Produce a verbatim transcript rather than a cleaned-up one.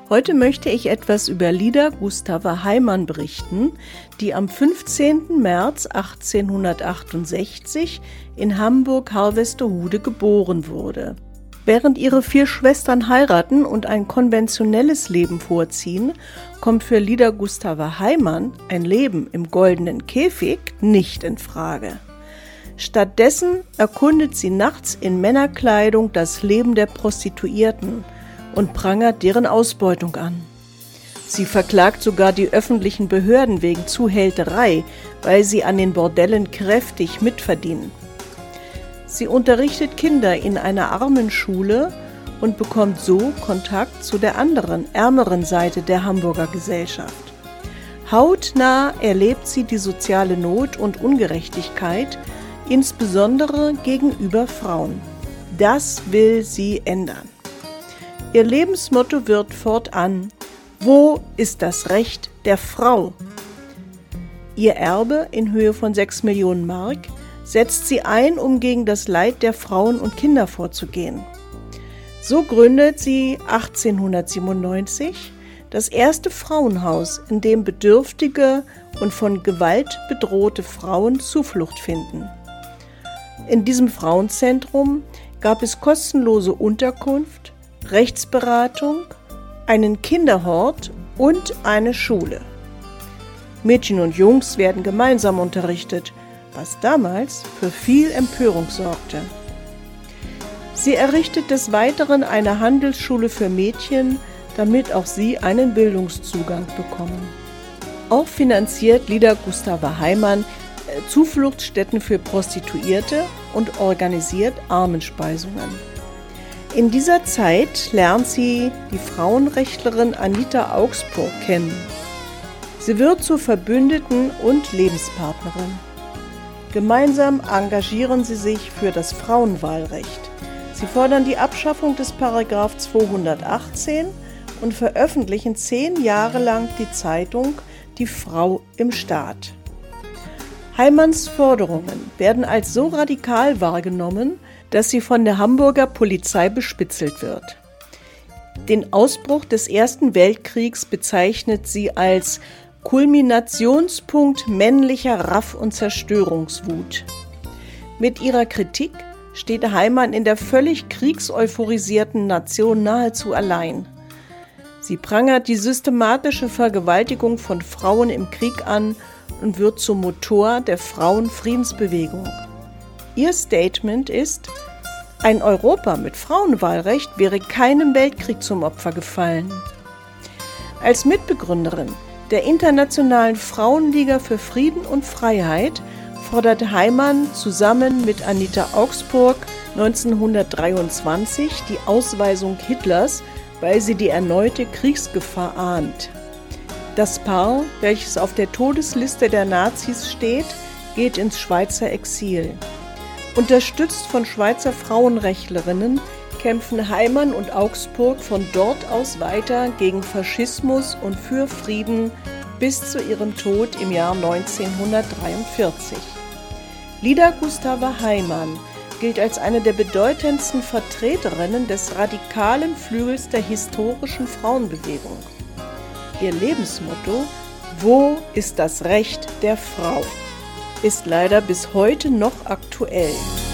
Heute möchte ich etwas über Lida Gustava Heimann berichten, die am fünfzehnten März achtzehnhundertachtundsechzig in Hamburg-Harvestehude geboren wurde. Während ihre vier Schwestern heiraten und ein konventionelles Leben vorziehen, kommt für Lida Gustava Heimann ein Leben im goldenen Käfig nicht in Frage. Stattdessen erkundet sie nachts in Männerkleidung das Leben der Prostituierten und prangert deren Ausbeutung an. Sie verklagt sogar die öffentlichen Behörden wegen Zuhälterei, weil sie an den Bordellen kräftig mitverdienen. Sie unterrichtet Kinder in einer Armenschule und bekommt so Kontakt zu der anderen, ärmeren Seite der Hamburger Gesellschaft. Hautnah erlebt sie die soziale Not und Ungerechtigkeit, insbesondere gegenüber Frauen. Das will sie ändern. Ihr Lebensmotto wird fortan: Wo ist das Recht der Frau? Ihr Erbe in Höhe von sechs Millionen Mark setzt sie ein, um gegen das Leid der Frauen und Kinder vorzugehen. So gründet sie achtzehnhundertsiebenundneunzig das erste Frauenhaus, in dem bedürftige und von Gewalt bedrohte Frauen Zuflucht finden. In diesem Frauenzentrum gab es kostenlose Unterkunft, Rechtsberatung, einen Kinderhort und eine Schule. Mädchen und Jungs werden gemeinsam unterrichtet, was damals für viel Empörung sorgte. Sie errichtet des Weiteren eine Handelsschule für Mädchen, damit auch sie einen Bildungszugang bekommen. Auch finanziert Lida Gustava Heimann Zufluchtsstätten für Prostituierte und organisiert Armenspeisungen. In dieser Zeit lernt sie die Frauenrechtlerin Anita Augsburg kennen. Sie wird zur Verbündeten und Lebenspartnerin. Gemeinsam engagieren sie sich für das Frauenwahlrecht. Sie fordern die Abschaffung des Paragraph zweihundertachtzehn und veröffentlichen zehn Jahre lang die Zeitung Die Frau im Staat. Heimanns Forderungen werden als so radikal wahrgenommen, dass sie von der Hamburger Polizei bespitzelt wird. Den Ausbruch des Ersten Weltkriegs bezeichnet sie als Kulminationspunkt männlicher Raff- und Zerstörungswut. Mit ihrer Kritik steht Heimann in der völlig kriegseuphorisierten Nation nahezu allein. Sie prangert die systematische Vergewaltigung von Frauen im Krieg an und wird zum Motor der Frauenfriedensbewegung. Ihr Statement ist: Ein Europa mit Frauenwahlrecht wäre keinem Weltkrieg zum Opfer gefallen. Als Mitbegründerin der Internationalen Frauenliga für Frieden und Freiheit forderte Heimann zusammen mit Anita Augsburg neunzehnhundertdreiundzwanzig die Ausweisung Hitlers, weil sie die erneute Kriegsgefahr ahnt. Das Paar, welches auf der Todesliste der Nazis steht, geht ins Schweizer Exil. Unterstützt von Schweizer Frauenrechtlerinnen kämpfen Heimann und Augsburg von dort aus weiter gegen Faschismus und für Frieden bis zu ihrem Tod im Jahr neunzehnhundertdreiundvierzig. Lida Gustava Heimann gilt als eine der bedeutendsten Vertreterinnen des radikalen Flügels der historischen Frauenbewegung. Ihr Lebensmotto „Wo ist das Recht der Frau?" ist leider bis heute noch aktuell.